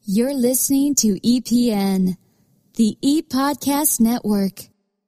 You're listening to EPN, the ePodcast Network.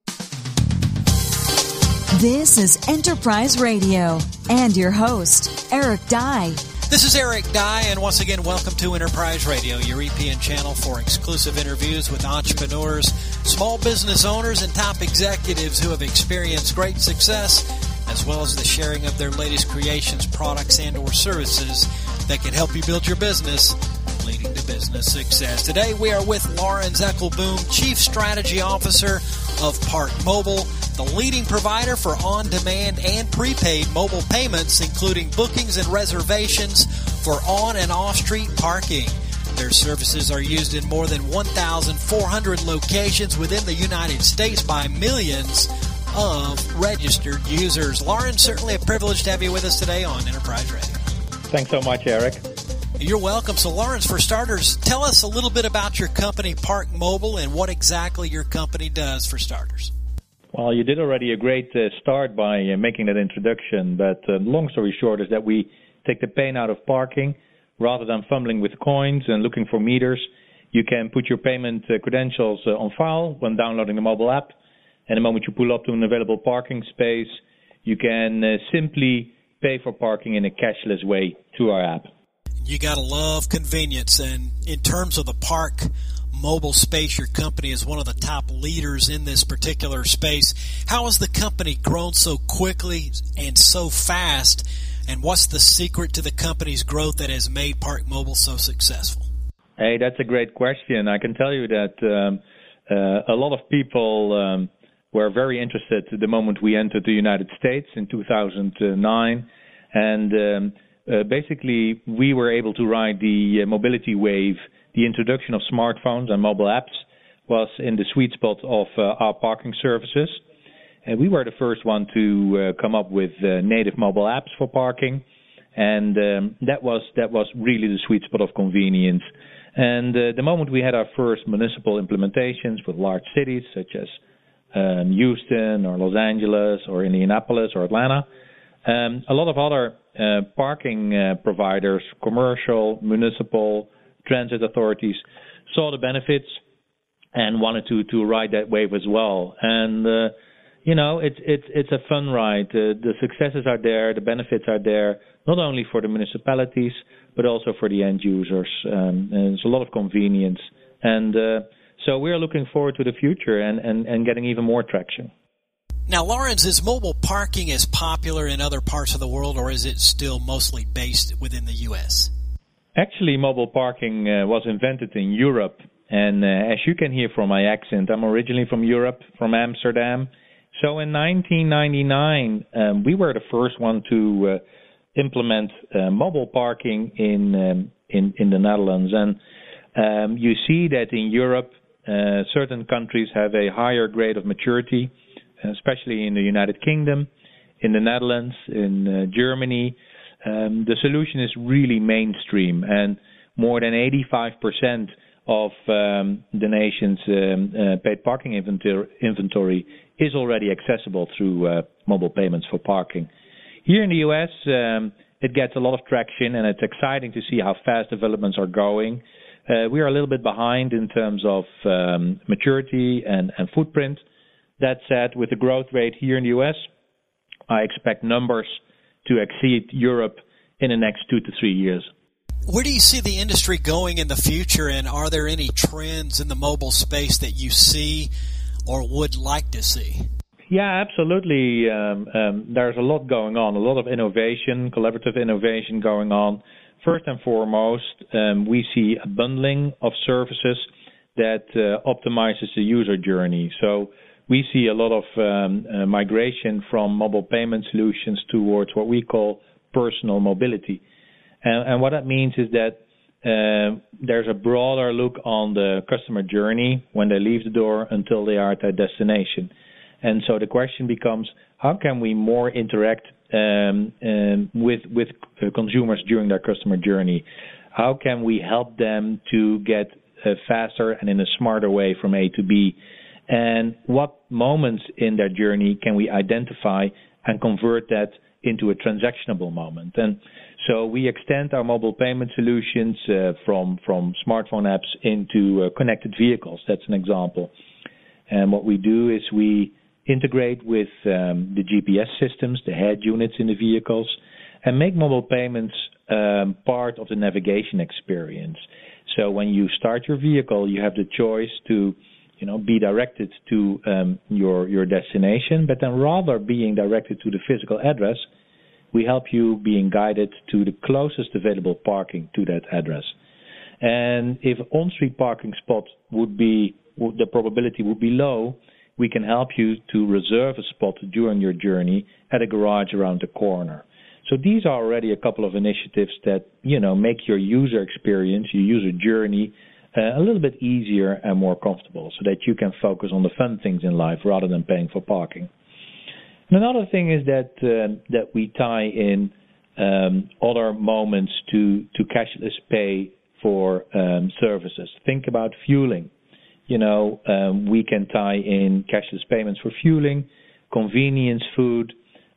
This is Enterprise Radio and your host, Eric Dye. This is Eric Dye, and once again, welcome to Enterprise Radio, your EPN channel for exclusive interviews with entrepreneurs, small business owners, and top executives who have experienced great success, as well as the sharing of their latest creations, products, and or services that can help you build your business, leading to business success. Today, we are with Laurens Eckelboom, Chief Strategy Officer of Park Mobile, the leading provider for on-demand and prepaid mobile payments, including bookings and reservations for on- and off-street parking. Their services are used in more than 1,400 locations within the United States by millions of registered users. Laurens, certainly a privilege to have you with us today on Enterprise Radio. Thanks so much, Eric. You're welcome. So, Laurens, for starters, tell us a little bit about your company, Park Mobile, and what exactly your company does for starters. Well, you did already a great start by making that introduction, but long story short is that we take the pain out of parking. Rather than fumbling with coins and looking for meters, you can put your payment credentials on file when downloading the mobile app, and the moment you pull up to an available parking space, you can simply pay for parking in a cashless way through our app. You gotta love convenience, and in terms of the Park Mobile space, your company is one of the top leaders in this particular space. How has the company grown so quickly and so fast, and what's the secret to the company's growth that has made Park Mobile so successful? Hey, that's a great question. I can tell you that a lot of people were very interested the moment we entered the United States in 2009, and basically we were able to ride the mobility wave. The introduction of smartphones and mobile apps was in the sweet spot of our parking services. And we were the first one to come up with native mobile apps for parking, and that was really the sweet spot of convenience. And the moment we had our first municipal implementations with large cities such as Houston or Los Angeles or Indianapolis or Atlanta, a lot of other parking providers, commercial, municipal, transit authorities, saw the benefits and wanted to ride that wave as well. And it's a fun ride. The successes are there, the benefits are there, not only for the municipalities but also for the end users. And there's a lot of convenience, and so we're looking forward to the future and getting even more traction. Now, Laurens, is mobile parking as popular in other parts of the world, or is it still mostly based within the U.S.? Actually, mobile parking was invented in Europe, and as you can hear from my accent, I'm originally from Europe, from Amsterdam. So in 1999, we were the first one to implement mobile parking in the Netherlands. And you see that in Europe, certain countries have a higher grade of maturity, especially in the United Kingdom, in the Netherlands, in Germany. The solution is really mainstream, and more than 85% of the nation's paid parking inventory is already accessible through mobile payments for parking. Here in the U.S., it gets a lot of traction, and it's exciting to see how fast developments are going. We are a little bit behind in terms of maturity and footprint. That said, with the growth rate here in the U.S., I expect numbers to exceed Europe in the next 2 to 3 years. Where do you see the industry going in the future, and are there any trends in the mobile space that you see or would like to see? Yeah, absolutely. There's a lot going on, a lot of innovation, collaborative innovation going on. First and foremost, we see a bundling of services that optimizes the user journey. So we see a lot of migration from mobile payment solutions towards what we call personal mobility. And what that means is that there's a broader look on the customer journey when they leave the door until they are at their destination. And so the question becomes, how can we more interact with consumers during their customer journey? How can we help them to get faster and in a smarter way from A to B? And what moments in their journey can we identify and convert that into a transactionable moment? And So we extend our mobile payment solutions from smartphone apps into connected vehicles. That's an example. And what we do is we integrate with the GPS systems, the head units in the vehicles, and make mobile payments part of the navigation experience. So when you start your vehicle, you have the choice to, be directed to your destination, but then rather being directed to the physical address, we help you being guided to the closest available parking to that address. And if on-street parking spot the probability would be low, we can help you to reserve a spot during your journey at a garage around the corner. So these are already a couple of initiatives that, make your user experience, your user journey, a little bit easier and more comfortable so that you can focus on the fun things in life rather than paying for parking. And another thing is that we tie in other moments to cashless pay for services. Think about fueling. We can tie in cashless payments for fueling, convenience food,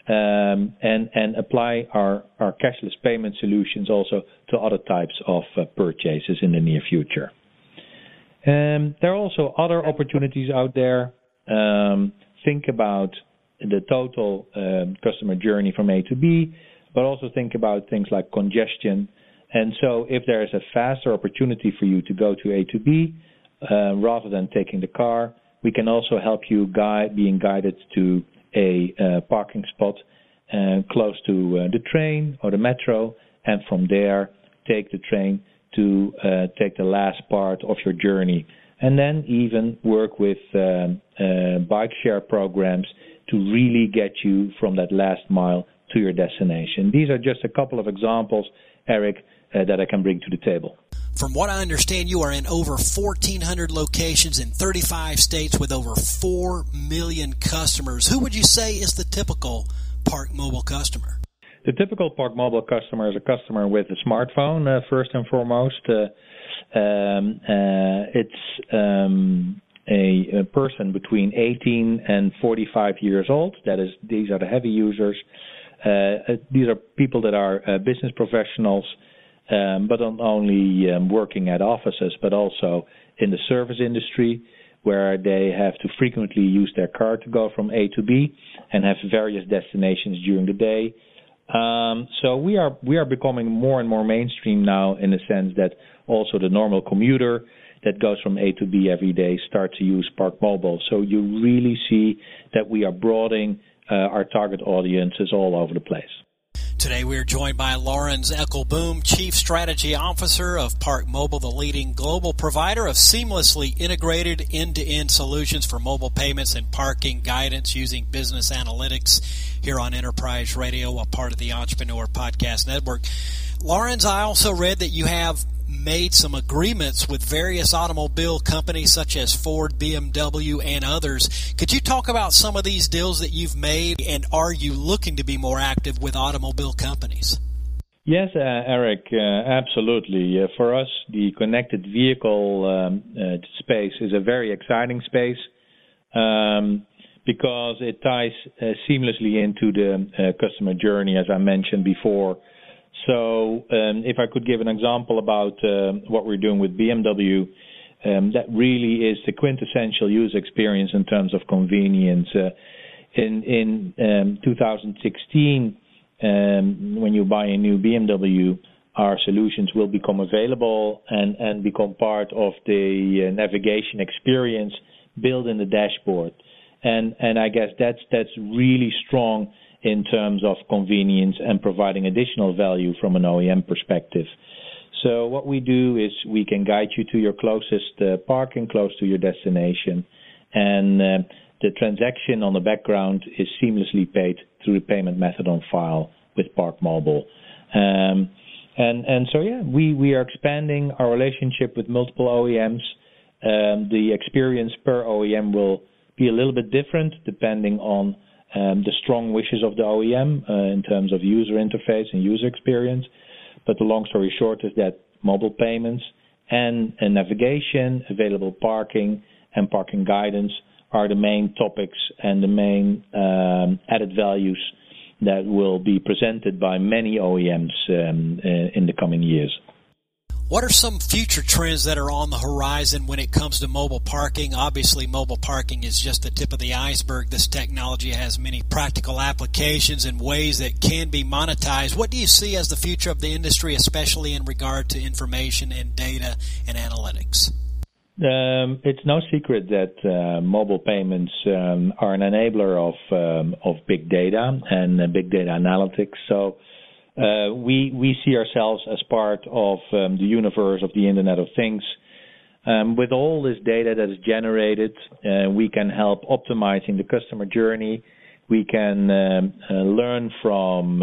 and apply our cashless payment solutions also to other types of purchases in the near future. There are also other opportunities out there. Think about the total customer journey from A to B, but also think about things like congestion. And so if there is a faster opportunity for you to go to A to B, rather than taking the car, we can also help you being guided to a parking spot close to the train or the metro, and from there take the train to take the last part of your journey. And then even work with bike share programs to really get you from that last mile to your destination. These are just a couple of examples, Eric, that I can bring to the table. From what I understand, you are in over 1,400 locations in 35 states with over 4 million customers. Who would you say is the typical Park Mobile customer? The typical Park Mobile customer is a customer with a smartphone, first and foremost. It's a person between 18 and 45 years old. These are the heavy users. These are people that are business professionals, but not only working at offices, but also in the service industry, where they have to frequently use their car to go from A to B and have various destinations during the day. So we are becoming more and more mainstream now, in the sense that also the normal commuter that goes from A to B every day start to use Park Mobile. So you really see that we are broadening our target audiences all over the place. Today we are joined by Laurens Eckelboom, Chief Strategy Officer of Park Mobile, the leading global provider of seamlessly integrated end-to-end solutions for mobile payments and parking guidance using business analytics here on Enterprise Radio, a part of the Entrepreneur Podcast Network. Laurens, I also read that you have made some agreements with various automobile companies such as Ford, BMW, and others. Could you talk about some of these deals that you've made, and are you looking to be more active with automobile companies? Yes, Eric, absolutely. For us, the connected vehicle space is a very exciting space because it ties seamlessly into the customer journey, as I mentioned before. So if I could give an example about what we're doing with BMW, that really is the quintessential user experience in terms of convenience. In 2016, when you buy a new BMW, our solutions will become available and become part of the navigation experience built in the dashboard. And I guess that's really strong in terms of convenience and providing additional value from an OEM perspective. So what we do is we can guide you to your closest parking close to your destination, and the transaction on the background is seamlessly paid through the payment method on file with Park Mobile. And so, we are expanding our relationship with multiple OEMs. The experience per OEM will be a little bit different depending on the strong wishes of the OEM in terms of user interface and user experience. But the long story short is that mobile payments and navigation, available parking, and parking guidance are the main topics and the main added values that will be presented by many OEMs in the coming years. What are some future trends that are on the horizon when it comes to mobile parking? Obviously, mobile parking is just the tip of the iceberg. This technology has many practical applications and ways that can be monetized. What do you see as the future of the industry, especially in regard to information and data and analytics? It's no secret that mobile payments are an enabler of big data and big data analytics. So we see ourselves as part of the universe of the Internet of Things. With all this data that is generated, we can help optimizing the customer journey. We can learn from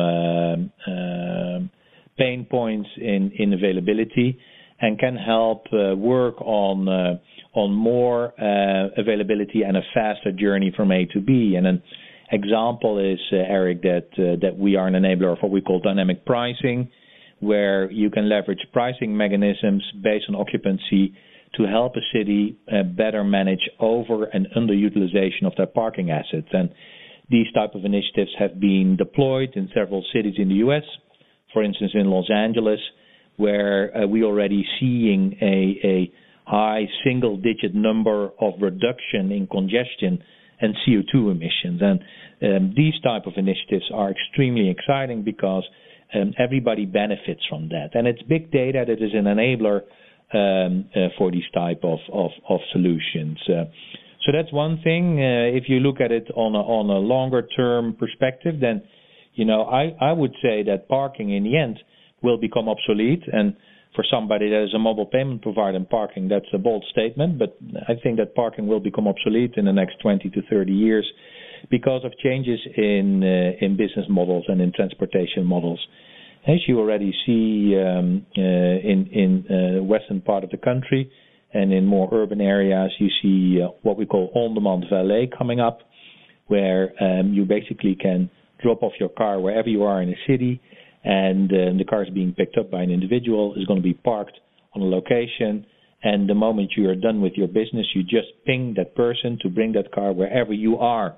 pain points in availability, and can help work on more availability and a faster journey from A to B. And an example is, Eric, that we are an enabler of what we call dynamic pricing, where you can leverage pricing mechanisms based on occupancy to help a city better manage over and underutilization of their parking assets. And these type of initiatives have been deployed in several cities in the U.S., for instance in Los Angeles, where we already seeing a high single-digit number of reduction in congestion and CO2 emissions. And these type of initiatives are extremely exciting because everybody benefits from that. And it's big data that is an enabler for these type of solutions. So that's one thing. If you look at it on a longer-term perspective, then I would say that parking in the end will become obsolete. And for somebody that is a mobile payment provider in parking, that's a bold statement, but I think that parking will become obsolete in the next 20 to 30 years because of changes in business models and in transportation models. As you already see in the western part of the country and in more urban areas, you see what we call on-demand valet coming up, where you basically can drop off your car wherever you are in a city, and the car is being picked up by an individual, is going to be parked on a location, and the moment you are done with your business, you just ping that person to bring that car wherever you are.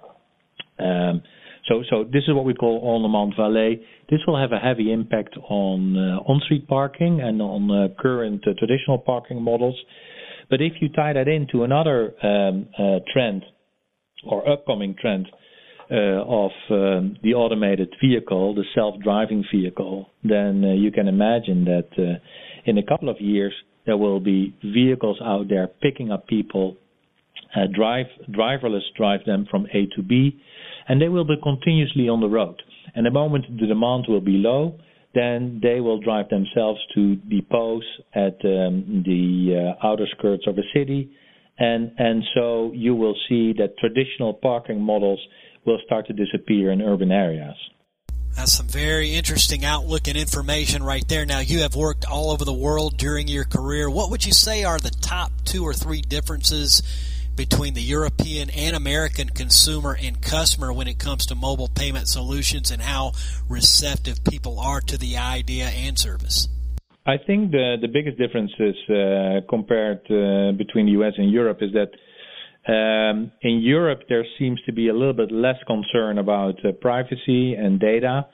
So this is what we call on-demand valet. This will have a heavy impact on on-street parking and on current traditional parking models. But if you tie that into another trend or upcoming trend, of the automated vehicle, the self-driving vehicle, then you can imagine that in a couple of years there will be vehicles out there picking up people, driverless drive them from A to B, and they will be continuously on the road. And the moment the demand will be low, then they will drive themselves to depots at the outer skirts of a city, and so you will see that traditional parking models will start to disappear in urban areas. That's some very interesting outlook and information right there. Now, you have worked all over the world during your career. What would you say are the top 2 or 3 differences between the European and American consumer and customer when it comes to mobile payment solutions and how receptive people are to the idea and service? I think the biggest differences compared between the U.S. and Europe is that in Europe, there seems to be a little bit less concern about privacy and data.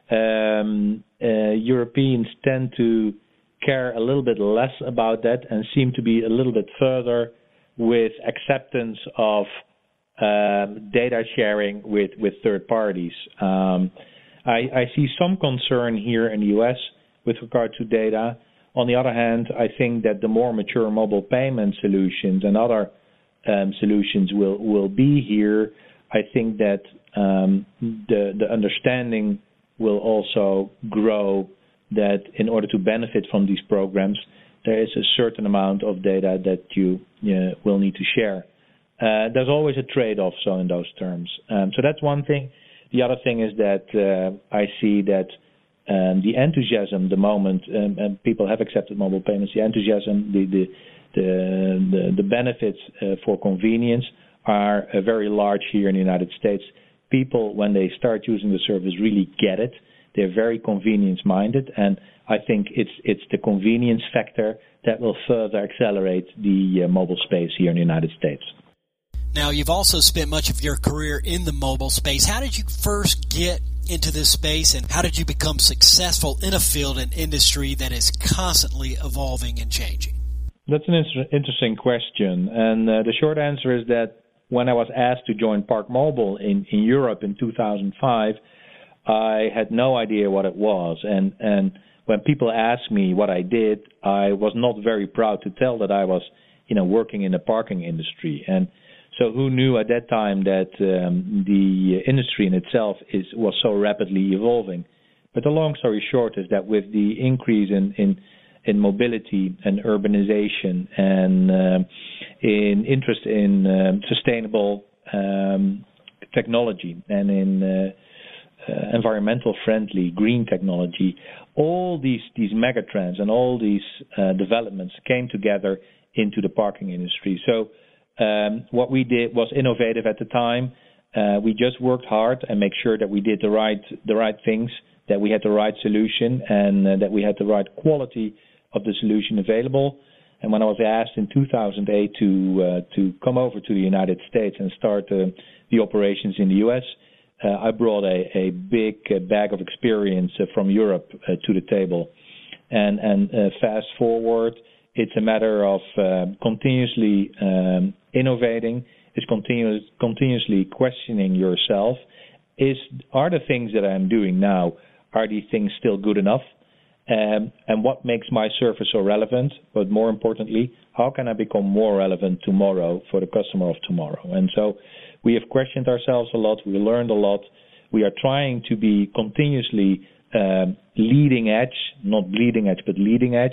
Europeans tend to care a little bit less about that and seem to be a little bit further with acceptance of data sharing with third parties. I see some concern here in the U.S. with regard to data. On the other hand, I think that the more mature mobile payment solutions and other solutions will be here. I think that the understanding will also grow that in order to benefit from these programs, there is a certain amount of data that you will need to share. There's always a trade-off, so in those terms. So that's one thing. The other thing is that I see that the enthusiasm, the moment people have accepted mobile payments, the enthusiasm, the benefits for convenience are very large here in the United States. People, when they start using the service, really get it. They're very convenience-minded, and I think it's the convenience factor that will further accelerate the mobile space here in the United States. Now, you've also spent much of your career in the mobile space. How did you first get into this space, and how did you become successful in a field and industry that is constantly evolving and changing? That's an interesting question. And the short answer is that when I was asked to join Park Mobile in Europe in 2005, I had no idea what it was. And when people asked me what I did, I was not very proud to tell that I was, working in the parking industry. And so who knew at that time that the industry in itself was so rapidly evolving? But the long story short is that with the increase in mobility and urbanization and in interest in sustainable technology and in environmental friendly green technology, all these megatrends and all these developments came together into the parking industry. So what we did was innovative at the time. We just worked hard and make sure that we did the right things, that we had the right solution, and that we had the right quality of the solution available. And when I was asked in 2008 to come over to the United States and start the operations in the U.S., I brought a big bag of experience from Europe to the table. And fast forward, it's a matter of continuously innovating. It's continuously questioning yourself. Are the things that I'm doing now, are these things still good enough? And what makes my service so relevant? But more importantly, how can I become more relevant tomorrow for the customer of tomorrow? And so we have questioned ourselves a lot. We learned a lot. We are trying to be continuously leading edge, not bleeding edge, but leading edge,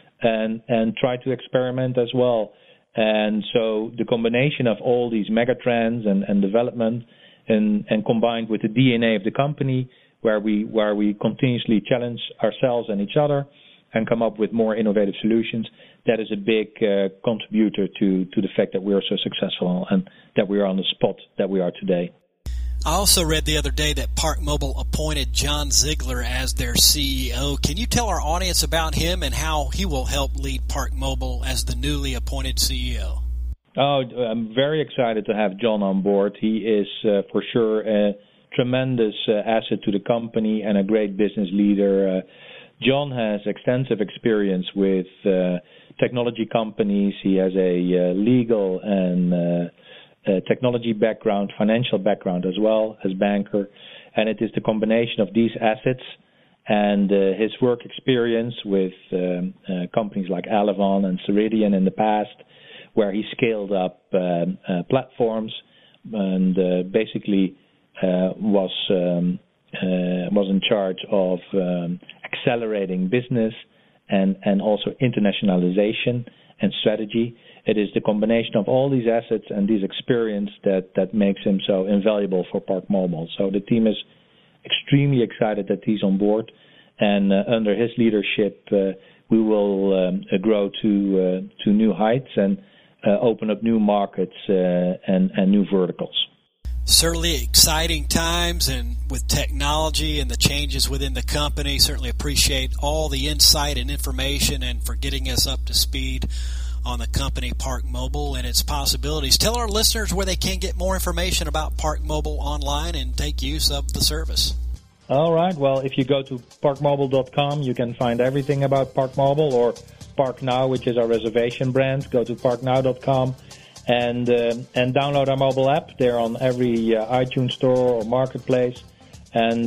and try to experiment as well. And so the combination of all these megatrends and development and combined with the DNA of the company, where we continuously challenge ourselves and each other and come up with more innovative solutions, that is a big contributor to the fact that we are so successful and that we are on the spot that we are today. I also read the other day that Park Mobile appointed John Ziegler as their CEO. Can you tell our audience about him and how he will help lead Park Mobile as the newly appointed CEO? Oh, I'm very excited to have John on board. He is for sure a tremendous asset to the company and a great business leader. John has extensive experience with technology companies. He has a legal and technology background, financial background as well as banker. And it is the combination of these assets and his work experience with companies like Alevon and Ceridian in the past, where he scaled up platforms and basically was in charge of accelerating business and also internationalization and strategy. It is the combination of all these assets and these experience that makes him so invaluable for Park Mobile. So the team is extremely excited that he's on board, and under his leadership, we will grow to new heights and open up new markets and new verticals. Certainly exciting times, and with technology and the changes within the company, certainly appreciate all the insight and information and for getting us up to speed on the company Park Mobile and its possibilities. Tell our listeners where they can get more information about Park Mobile online and take use of the service. All right. Well, if you go to parkmobile.com, you can find everything about Park Mobile, or ParkNow, which is our reservation brand. Go to parknow.com and download our mobile app. They're on every iTunes store or marketplace, and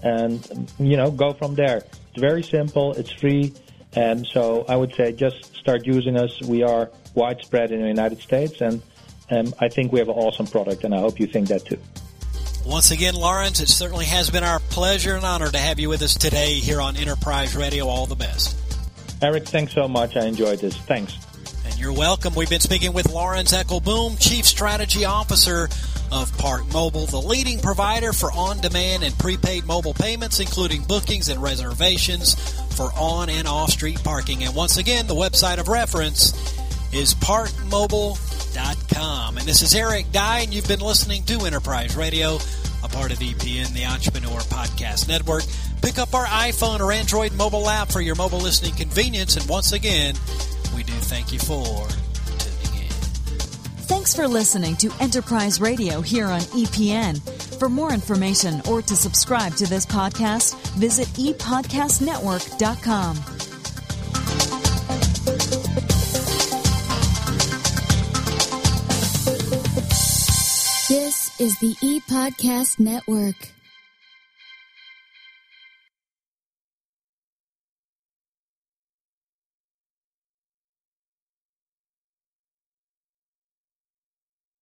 go from there. It's very simple. It's free. And so I would say just start using us. We are widespread in the United States, and I think we have an awesome product, and I hope you think that too. Once again, Lawrence, it certainly has been our pleasure and honor to have you with us today here on Enterprise Radio. All the best. Eric, thanks so much. I enjoyed this. Thanks. And you're welcome. We've been speaking with Lawrence Eckelboom, Chief Strategy Officer of Park Mobile, the leading provider for on-demand and prepaid mobile payments, including bookings and reservations for on- and off-street parking. And once again, the website of reference is parkmobile.com. And this is Eric Dye, and you've been listening to Enterprise Radio, a part of EPN, the Entrepreneur Podcast Network. Pick up our iPhone or Android mobile app for your mobile listening convenience. And once again, we do thank you for tuning in. Thanks for listening to Enterprise Radio here on EPN. For more information or to subscribe to this podcast, visit epodcastnetwork.com. This is the ePodcast Network.